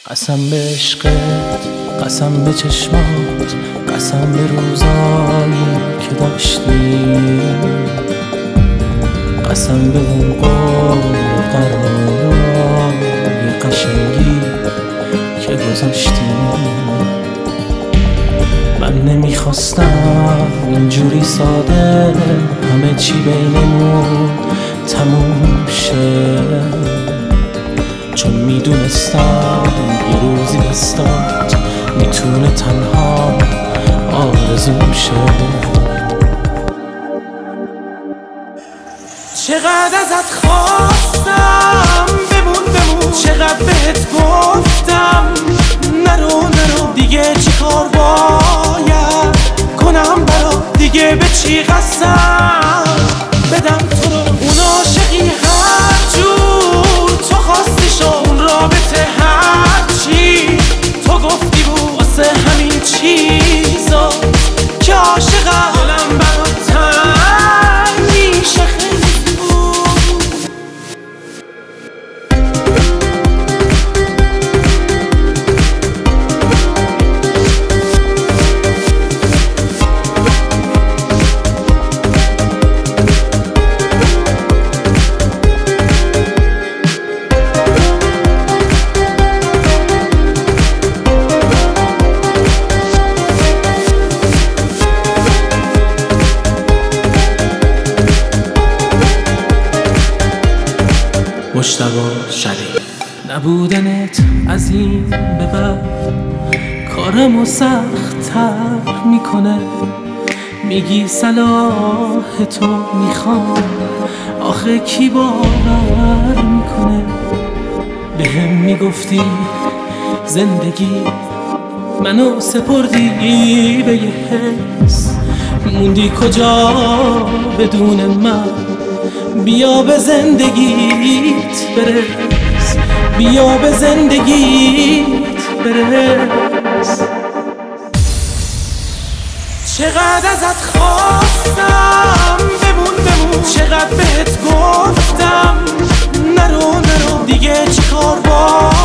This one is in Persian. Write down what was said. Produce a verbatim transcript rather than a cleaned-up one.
قسم به عشقت، قسم به چشمات، قسم به روزایی که داشتیم، قسم به اون قول قرارای قشنگی که گذاشتیم. من نمیخواستم اینجوری ساده همه چی بینمون تموم شه، چون میدونستم یه روزی دستات میتونه تنها آرزوم شه. چقدر ازت خواستم بمون بمون، چقدر بهت گفتم نرو نرو، دیگه چی کار باید کنم برات، دیگه به چی قسم بدم تو رو. اون عاشقی هر جور تو خواستی شو، اون رابطه هر چی تو گفتی بود، واسه همین چیزا که عاشقم دلم برات تنگ میشه خیلی بود. مجتبی شریف. نبودنت از این به بعد کارمو سخت‌تر میکنه، میگی صلاح تو میخوام، آخه کی باور میکنه؟ بهم میگفتی زندگی منو سپردی به یه حس، موندی کجا بدون من؟ بیا به زندگیت برس، بیا به زندگیت برس. چقدر ازت خواستم بمون بمون، چقدر بهت گفتم نرو نرو، دیگه چی کار باید